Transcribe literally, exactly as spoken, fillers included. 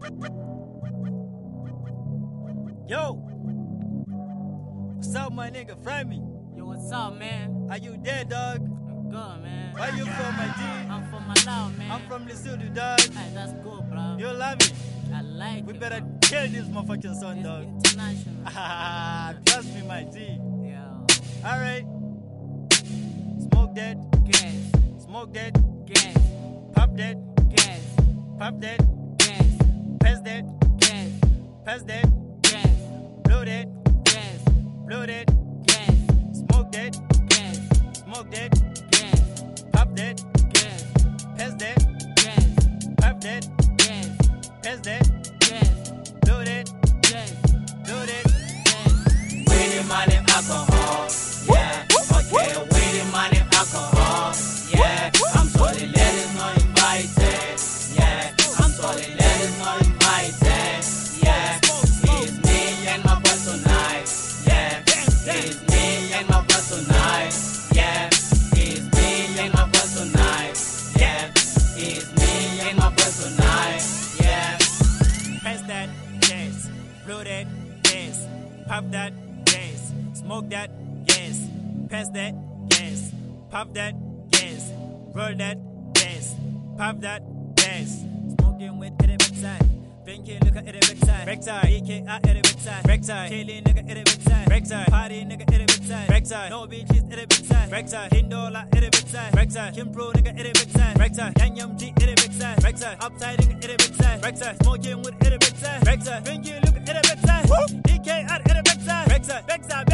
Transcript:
Yo, what's up, my nigga? Frammy. Yo, what's up, man? Are you there, dog? I'm good, man. Where you from, my G? I'm from Malawi, man. I'm from Lesotho, dog. Hey, that's cool, bro. You love me? I like We it, better bro. kill this motherfucking son, It's dog. international. Trust me, my G. Yo. Alright. Smoke that. Gas. Smoke that. Gas. Pop that. Gas. Pop that. Gas. Pass that. Gas. Pass that. Gas. Blow that. Gas. Blow that. Gas. Smoke that. Gas. Smoke that. Gas. Pop that. Gas. Pass that. Gas. Pop that. Gas. Pass that. Gas. Blow that. Gas. Blow that. Gas. Weed, money, alcohol, yeah. Okay, weed, money, alcohol, yeah. I'm sorry, ladies not invited, yeah. I'm sorry, ladies not invited, yeah. It's me and my boys tonight, yeah. It's me and my boys tonight, yeah. It's me and my boys tonight, yeah. It's me and my boys tonight, yeah. Pass that gas, blow that gas, pop that gas, smoke that gas, pass that gas, pop that gas, roll that gas, pop that gas. Smoking with it backside, thinking look at it backside, backside, E K I at it backside, backside, killing nigga at it backside, backside, party nigga at it backside, backside, no bitches at it backside, backside, Kindola at it backside, backside, Kimpro nigga at it backside, backside, Yanyam G at it backside, backside, upside nigga at it backside, backside, smoking with it backside, backside, thinking look at it backside, E K I at it backside, backside, backside,